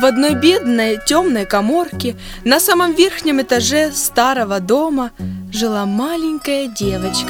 В одной бедной темной каморке на самом верхнем этаже старого дома жила маленькая девочка.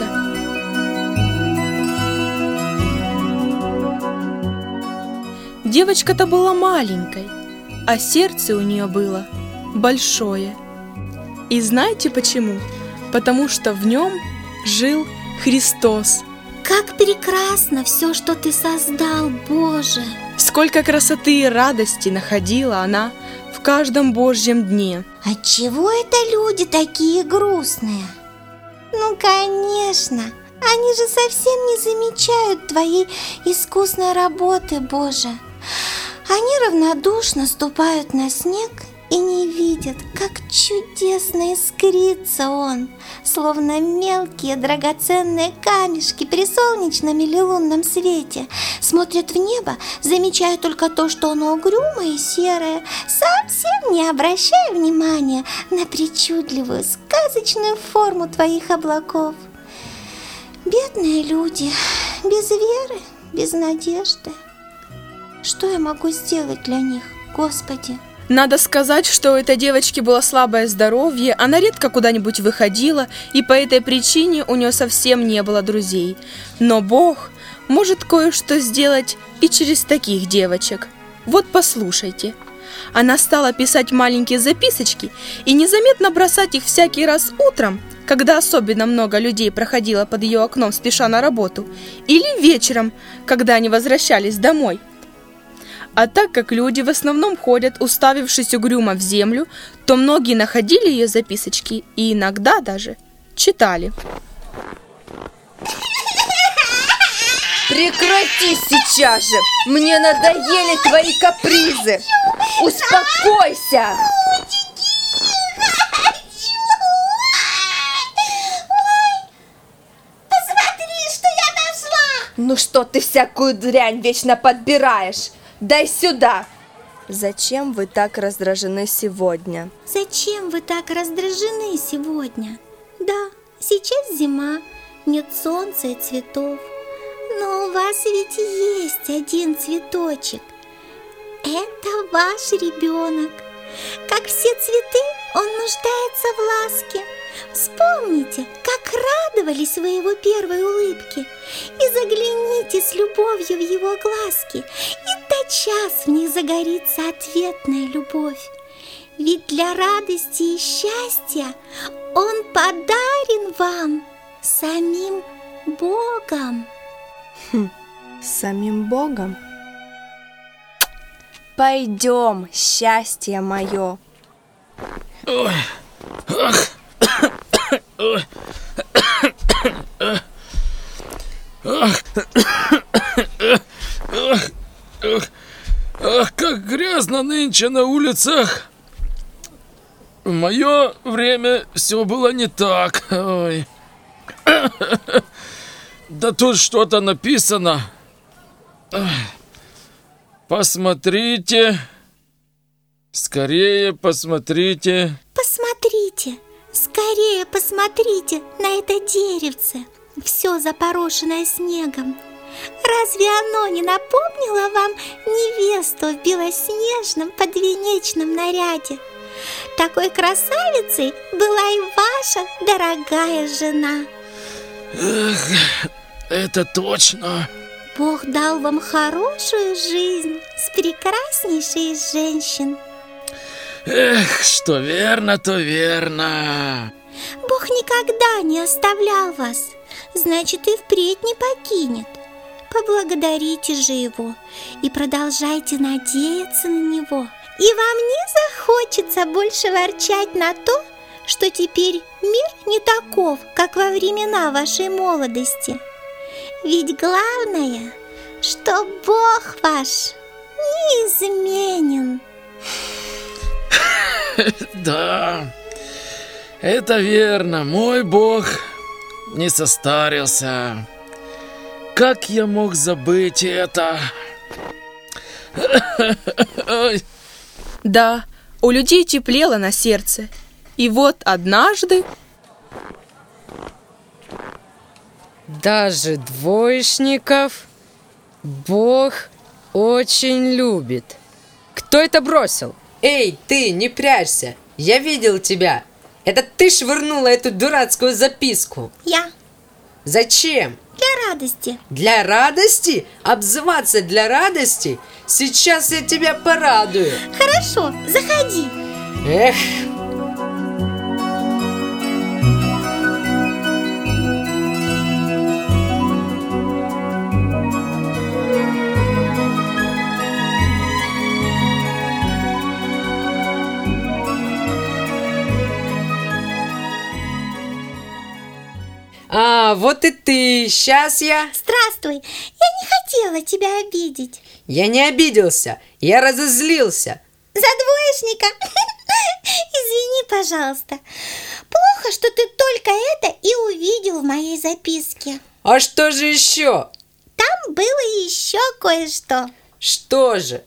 Девочка-то была маленькой, а сердце у нее было большое. И знаете почему? Потому что в нем жил Христос. Как прекрасно все, что Ты создал, Боже! Сколько красоты и радости находила она в каждом Божьем дне. Отчего это люди такие грустные? Ну, конечно, они же совсем не замечают Твоей искусной работы, Боже. Они равнодушно ступают на снег и не видят, как чудесно искрится он, словно мелкие драгоценные камешки при солнечном или лунном свете. Смотрят в небо, замечая только то, что оно угрюмое и серое, совсем не обращая внимания на причудливую сказочную форму Твоих облаков. Бедные люди, без веры, без надежды. Что я могу сделать для них, Господи? Надо сказать, что у этой девочки было слабое здоровье, она редко куда-нибудь выходила, и по этой причине у нее совсем не было друзей. Но Бог может кое-что сделать и через таких девочек. Вот послушайте. Она стала писать маленькие записочки и незаметно бросать их всякий раз утром, когда особенно много людей проходило под ее окном, спеша на работу, или вечером, когда они возвращались домой. А так как люди в основном ходят, уставившись угрюмо в землю, то многие находили ее записочки и иногда даже читали. Прекрати сейчас же! Мне надоели твои капризы! Успокойся! Посмотри, что я нашла! Ну что ты всякую дрянь вечно подбираешь? Дай сюда! Зачем вы так раздражены сегодня? Зачем вы так раздражены сегодня? Да, сейчас зима, нет солнца и цветов. Но у вас ведь есть один цветочек. Это ваш ребенок. Как все цветы, он нуждается в ласке. Вспомните, как радовались вы его первой улыбке, и загляните с любовью в его глазки, и тотчас в них загорится ответная любовь. Ведь для радости и счастья он подарен вам самим Богом. Самим Богом? Пойдем, счастье мое. Ах, как грязно нынче на улицах. В мое время все было не так. Ой. Да тут что-то написано. Посмотрите. Скорее посмотрите. Посмотрите, скорее посмотрите на это деревце, все запорошенное снегом. Разве оно не напомнило вам невесту в белоснежном подвенечном наряде? Такой красавицей была и ваша дорогая жена. Эх, это точно. Бог дал вам хорошую жизнь с прекраснейшей из женщин. Эх, что верно, то верно. Бог никогда не оставлял вас, значит, и впредь не покинет. Поблагодарите же Его и продолжайте надеяться на Него. И вам не захочется больше ворчать на то, что теперь мир не таков, как во времена вашей молодости. Ведь главное, что Бог ваш неизменен. Да, это верно, мой Бог не состарился. Как я мог забыть это? Да, у людей теплело на сердце. И вот однажды... Даже двоечников Бог очень любит. Кто Кто это бросил? Эй, ты, не прячься! Я видел тебя! Это ты швырнула эту дурацкую записку! Я. Зачем? Для радости. Для радости? Обзываться для радости? Сейчас я тебя порадую! Хорошо, заходи. Эх! А, вот и ты. Сейчас я... Здравствуй. Я не хотела тебя обидеть. Я не обиделся. Я разозлился. За двоечника? Извини, пожалуйста. Плохо, что ты только это и увидел в моей записке. А что же еще? Там было еще кое-что. Что же?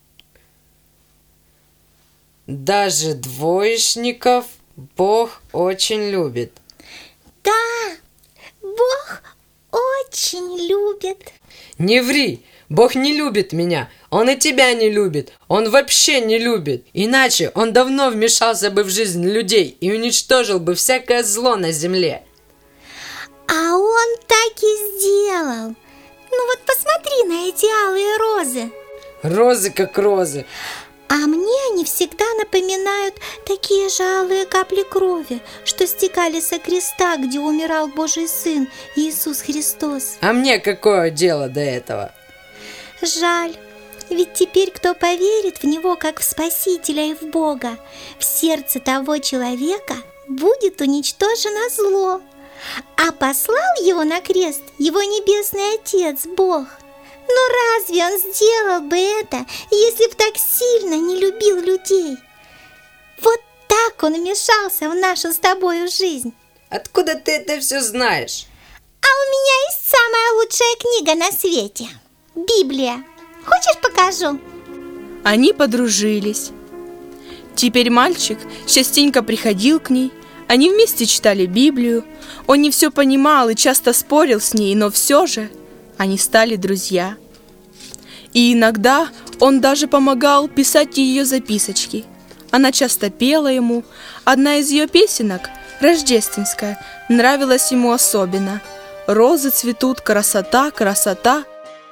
Даже двоечников Бог очень любит. Да, Бог очень любит. Не ври! Бог не любит меня. Он и тебя не любит. Он вообще не любит. Иначе он давно вмешался бы в жизнь людей и уничтожил бы всякое зло на земле. А он так и сделал. Ну вот посмотри на эти алые розы. Розы как розы. А мне они всегда напоминают такие же алые капли крови, что стекали со креста, где умирал Божий Сын Иисус Христос. А мне какое дело до этого? Жаль, ведь теперь кто поверит в Него как в Спасителя и в Бога, в сердце того человека будет уничтожено зло. А послал его на крест его Небесный Отец, Бог. Но разве он сделал бы это, если б так сильно не любил людей? Вот так он вмешался в нашу с тобою жизнь. Откуда ты это все знаешь? А у меня есть самая лучшая книга на свете – Библия. Хочешь, покажу? Они подружились. Теперь мальчик частенько приходил к ней. Они вместе читали Библию. Он не все понимал и часто спорил с ней, но все же они стали друзья. И иногда он даже помогал писать ее записочки. Она часто пела ему. Одна из ее песенок, рождественская, нравилась ему особенно. «Розы цветут, красота, красота».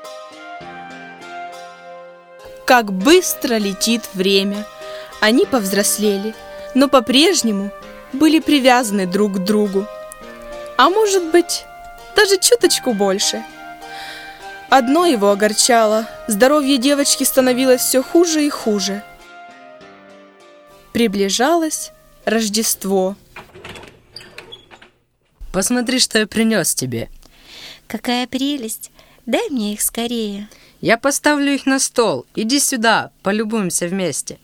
Как быстро летит время. Они повзрослели, но по-прежнему были привязаны друг к другу. А может быть, даже чуточку больше. Одно его огорчало. Здоровье девочки становилось все хуже и хуже. Приближалось Рождество. Посмотри, что я принес тебе. Какая прелесть! Дай мне их скорее. Я поставлю их на стол. Иди сюда, полюбуемся вместе.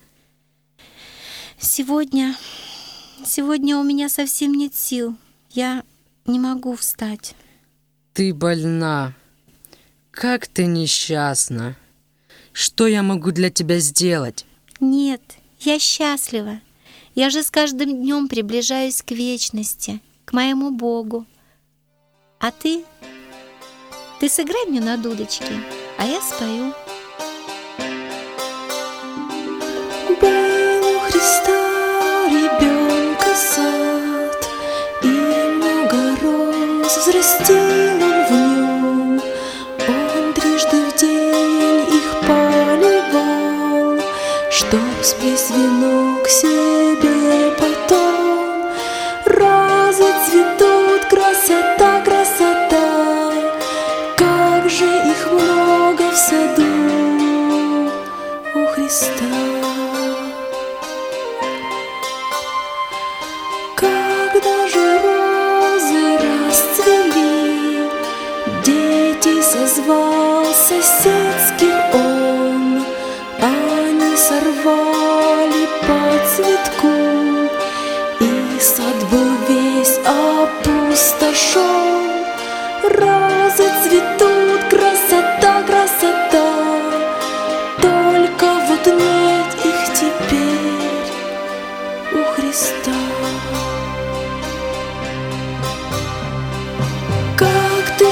Сегодня у меня совсем нет сил. Я не могу встать. Ты больна. Как ты несчастна. Что я могу для тебя сделать? Нет, я счастлива. Я же с каждым днем приближаюсь к вечности, к моему Богу. А ты? Ты сыграй мне на дудочке, а я спою. Был у Христа ребенка сад, и много роз взрастил он в нем. Он трижды в день их поливал, чтоб сплесь венок себе потом. Розы цветут, красота, красота, как же их много в саду у Христа. Когда же розы расцвели, дети созвал соседских он. Они сорвали по цветку, и сад был весь опустошен. Розы цветут, красота, красота, только вот нет их теперь у Христа. Как ты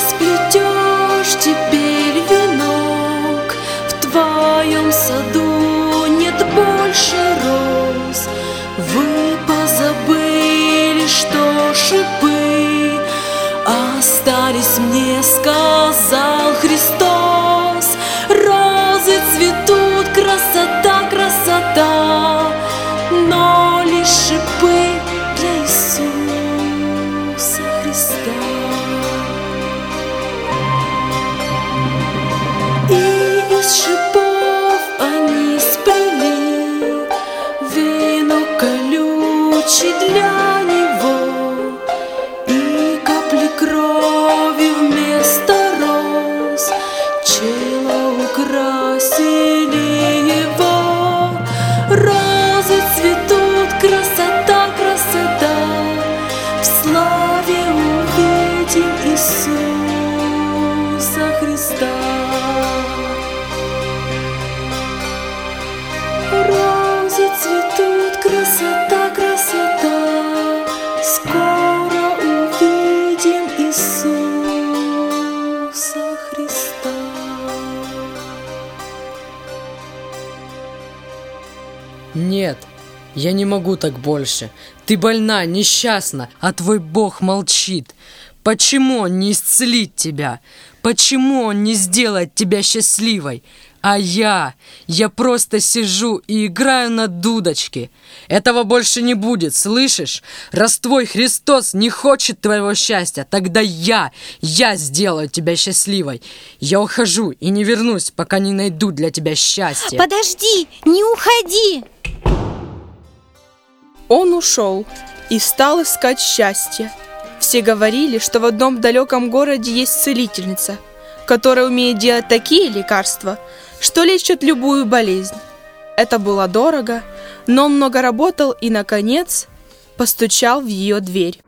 сплетешь теперь венок, в твоем саду нет больше роз. Вы позабыли, что шипы остались мне, сказал Христос. Розы цветут, красота, красота, но лишь шипы для Иисуса Христа. И из шипов они сплели венок колючий для него, и капли крови вместо роз чело украсили его. Розы цветут, красота, красота, в славе увидим Иисуса Христа. Розы цветут, красота, красота, скоро увидим Иисуса Христа. Нет, я не могу так больше. Ты больна, несчастна, а твой Бог молчит. Почему Он не исцелит тебя? Почему Он не сделает тебя счастливой? А я просто сижу и играю на дудочке. Этого больше не будет, слышишь? Раз твой Христос не хочет твоего счастья, тогда я сделаю тебя счастливой. Я ухожу и не вернусь, пока не найду для тебя счастья. Подожди, не уходи! Он ушел и стал искать счастье. Все говорили, что в одном далеком городе есть целительница, которая умеет делать такие лекарства, что лечат любую болезнь. Это было дорого, но он много работал и, наконец, постучал в ее дверь.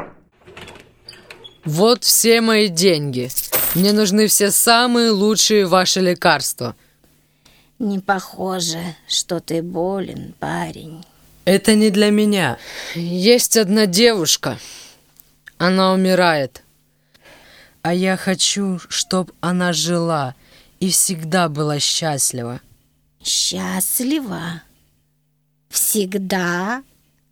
Вот все мои деньги. Мне нужны все самые лучшие ваши лекарства. Не похоже, что ты болен, парень. Это не для меня. Есть одна девушка. Она умирает. А я хочу, чтобы она жила и всегда была счастлива. Счастлива? Всегда?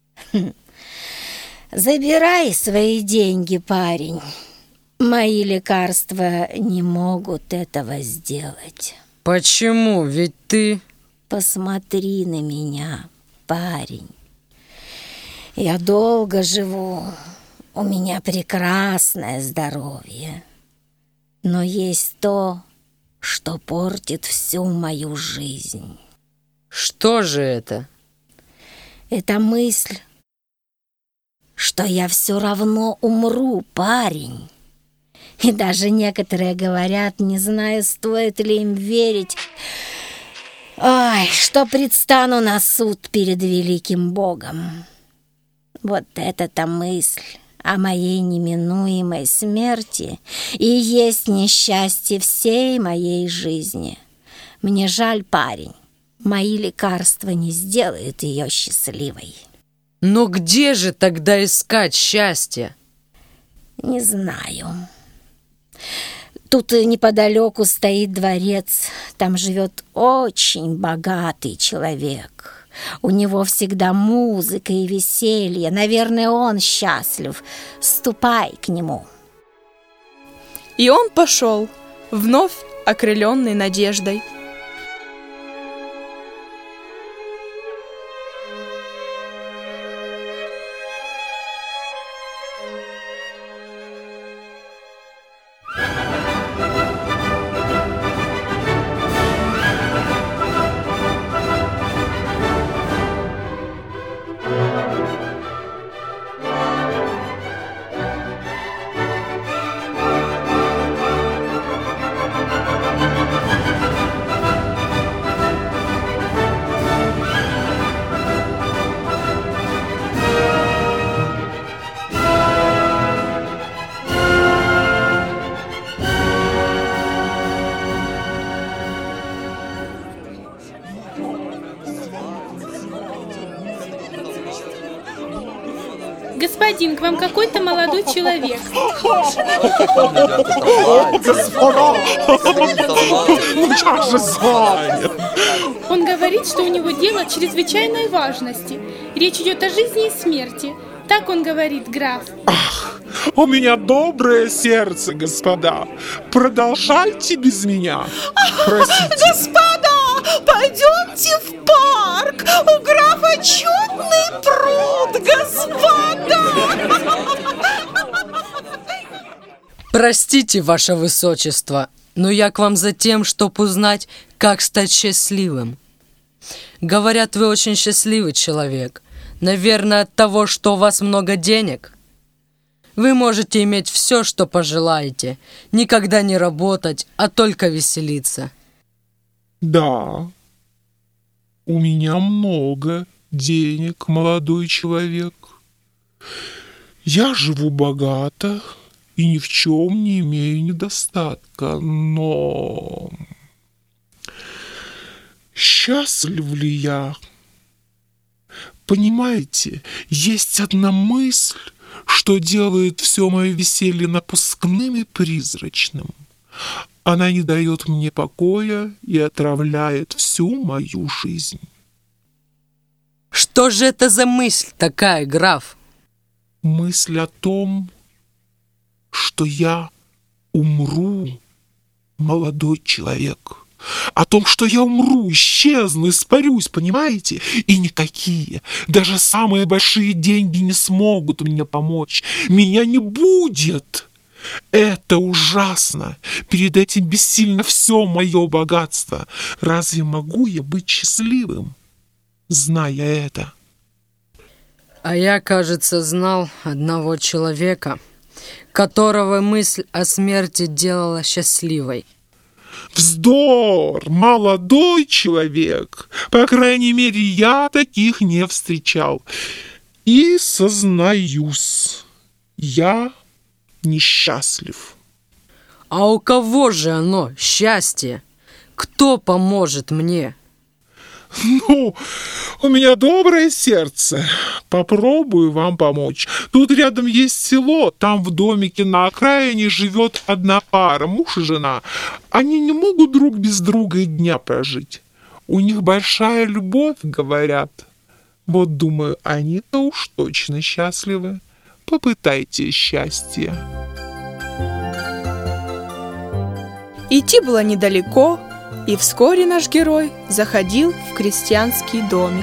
Забирай свои деньги, парень. Мои лекарства не могут этого сделать. Почему? Ведь ты... Посмотри на меня, парень. Я долго живу. У меня прекрасное здоровье. Но есть то, что портит всю мою жизнь. Что же это? Это мысль, что я все равно умру, парень. И даже некоторые говорят, не знаю, стоит ли им верить, что предстану на суд перед великим Богом. Вот эта-то мысль о моей неминуемой смерти и есть несчастье всей моей жизни. Мне жаль, парень, мои лекарства не сделают ее счастливой. Но где же тогда искать счастье? Не знаю. Тут неподалеку стоит дворец. Там живет очень богатый человек. У него всегда музыка и веселье. Наверное, он счастлив. Ступай к нему. И он пошел, вновь окрыленный надеждой. Господин, к вам какой-то молодой человек. Я же занят. Он говорит, что у него дело чрезвычайной важности. Речь идет о жизни и смерти. Так он говорит, граф. У меня доброе сердце, господа. Продолжайте без меня. Простите. Господа, пойдемте в парк. У графа чудный пруд, господа. Простите, ваше высочество, но я к вам за тем, чтобы узнать, как стать счастливым. Говорят, вы очень счастливый человек. Наверное, от того, что у вас много денег. Вы можете иметь все, что пожелаете. Никогда не работать, а только веселиться. Да, у меня много денег, молодой человек. Я живу богато и ни в чем не имею недостатка, но счастлив ли я? Понимаете, есть одна мысль, что делает все мое веселье напускным и призрачным. Она не дает мне покоя и отравляет всю мою жизнь. Что же это за мысль такая, граф? Мысль о том, что я умру, молодой человек. О том, что я умру, исчезну, испарюсь, понимаете? И никакие, даже самые большие деньги не смогут мне помочь. Меня не будет. Это ужасно. Перед этим бессильно все мое богатство. Разве могу я быть счастливым, зная это? А я, кажется, знал одного человека, которого мысль о смерти делала счастливой. Вздор, молодой человек. По крайней мере, я таких не встречал. И сознаюсь, я несчастлив. А у кого же оно, счастье? Кто поможет мне? Ну, у меня доброе сердце. Попробую вам помочь. Тут рядом есть село. Там в домике на окраине живет одна пара, муж и жена. Они не могут друг без друга и дня прожить. У них большая любовь, говорят. Вот, думаю, они-то уж точно счастливы. Попытайте счастье. Идти было недалеко, и вскоре наш герой заходил в крестьянский домик.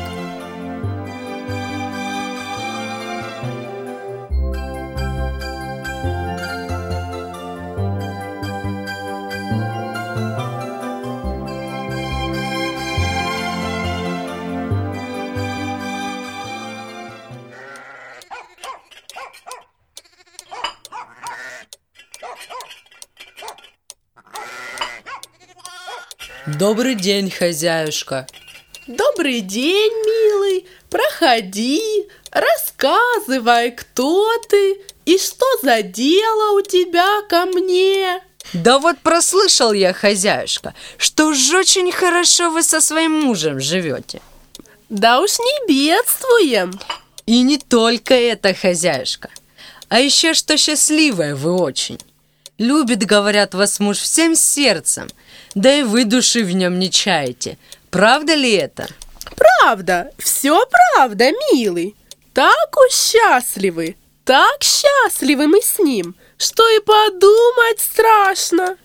Добрый день, хозяюшка. Добрый день, милый. Проходи, рассказывай, кто ты и что за дело у тебя ко мне. Да вот прослышал я, хозяюшка, что уж очень хорошо вы со своим мужем живете. Да уж не бедствуем. И не только это, хозяюшка, а еще что счастливая вы очень. Любит, говорят, вас муж всем сердцем, да и вы души в нем не чаете. Правда ли это? Правда, все правда, милый. Так уж счастливы, так счастливы мы с ним, что и подумать страшно.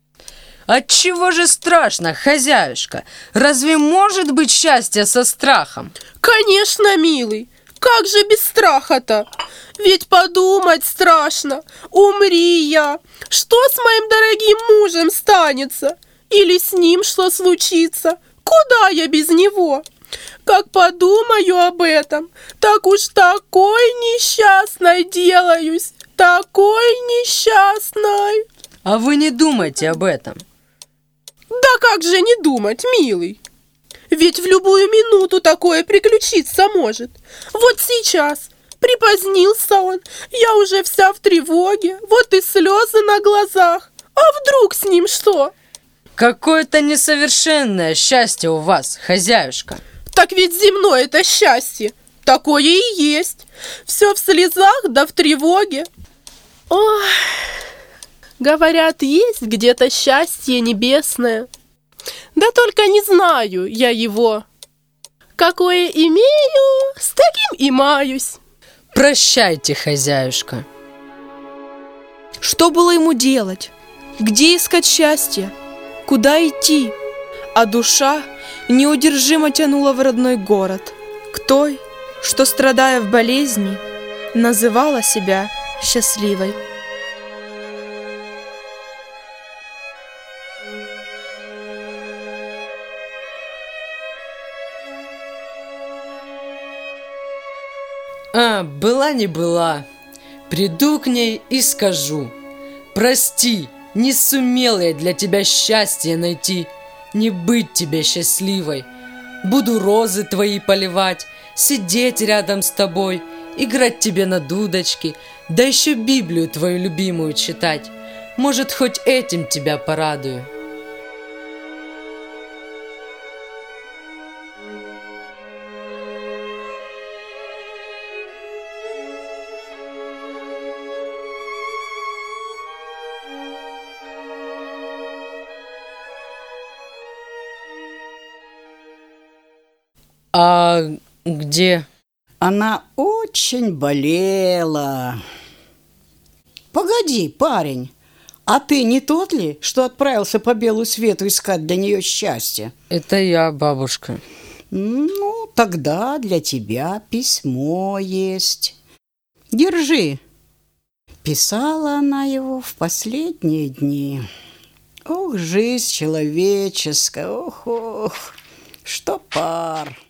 Отчего же страшно, хозяюшка? Разве может быть счастье со страхом? Конечно, милый. Как же без страха-то? Ведь подумать страшно. Умри я. Что с моим дорогим мужем станется? Или с ним что случится? Куда я без него? Как подумаю об этом, так уж такой несчастной делаюсь. Такой несчастной. А вы не думайте об этом. Да как же не думать, милый? Ведь в любую минуту такое приключиться может. Вот сейчас припозднился он, я уже вся в тревоге, вот и слезы на глазах. А вдруг с ним что? Какое-то несовершенное счастье у вас, хозяюшка. Так ведь земное это счастье. такое и есть. Все в слезах да в тревоге. Ой, говорят, есть где-то счастье небесное. Да только не знаю я его. Какое имею, с таким и маюсь. Прощайте, хозяюшка. Что было ему делать? Где искать счастье? Куда идти? А душа неудержимо тянула в родной город, к той, что, страдая в болезни, называла себя счастливой. Была не была. Приду к ней и скажу: прости, не сумел я для тебя счастье найти, не быть тебе счастливой. Буду розы твои поливать, сидеть рядом с тобой, играть тебе на дудочке, да еще Библию твою любимую читать. Может, хоть этим тебя порадую. А где? Она очень болела. Погоди, парень, а ты не тот ли, что отправился по белу свету искать для нее счастье? Это я, бабушка. Ну, тогда для тебя письмо есть. Держи. Писала она его в последние дни. Ох, жизнь человеческая, ох, что пар.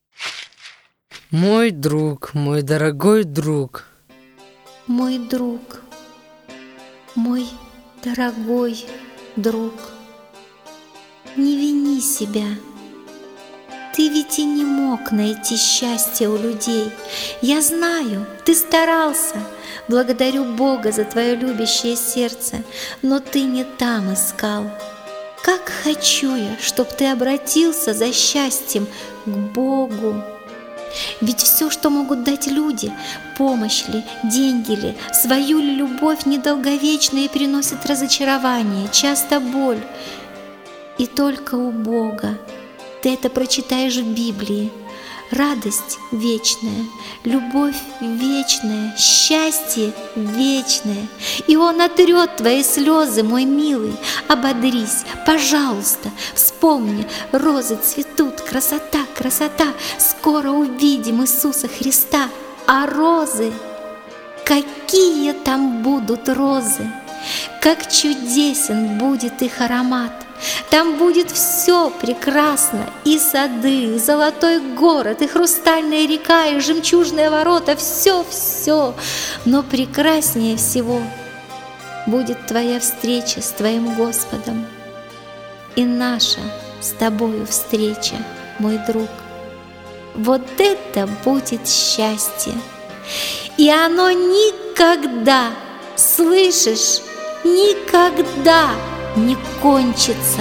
Мой друг, мой дорогой друг. Мой друг, мой дорогой друг, не вини себя. Ты ведь и не мог найти счастье у людей. Я знаю, ты старался. Благодарю Бога за твое любящее сердце, но ты не там искал. Как хочу я, чтоб ты обратился за счастьем к Богу. Ведь все, что могут дать люди, помощь ли, деньги ли, свою ли любовь, недолговечно и приносит разочарование, часто боль. И только у Бога. Ты это прочитаешь в Библии. Радость вечная, любовь вечная, счастье вечное. И Он отрет твои слезы, мой милый. Ободрись, пожалуйста, вспомни, розы цветут, красота, красота. Скоро увидим Иисуса Христа. А розы, какие там будут розы! Как чудесен будет их аромат! Там будет все прекрасно, и сады, и золотой город, и хрустальная река, и жемчужные ворота, все. Но прекраснее всего будет твоя встреча с твоим Господом и наша с тобою встреча, мой друг. Вот это будет счастье, и оно никогда, слышишь, никогда не кончится.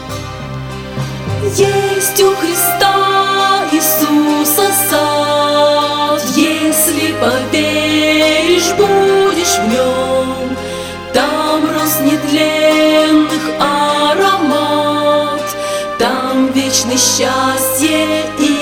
Есть у Христа Иисуса сад, если поверишь, будешь в нем. Там роз нетленных аромат, там вечное счастье и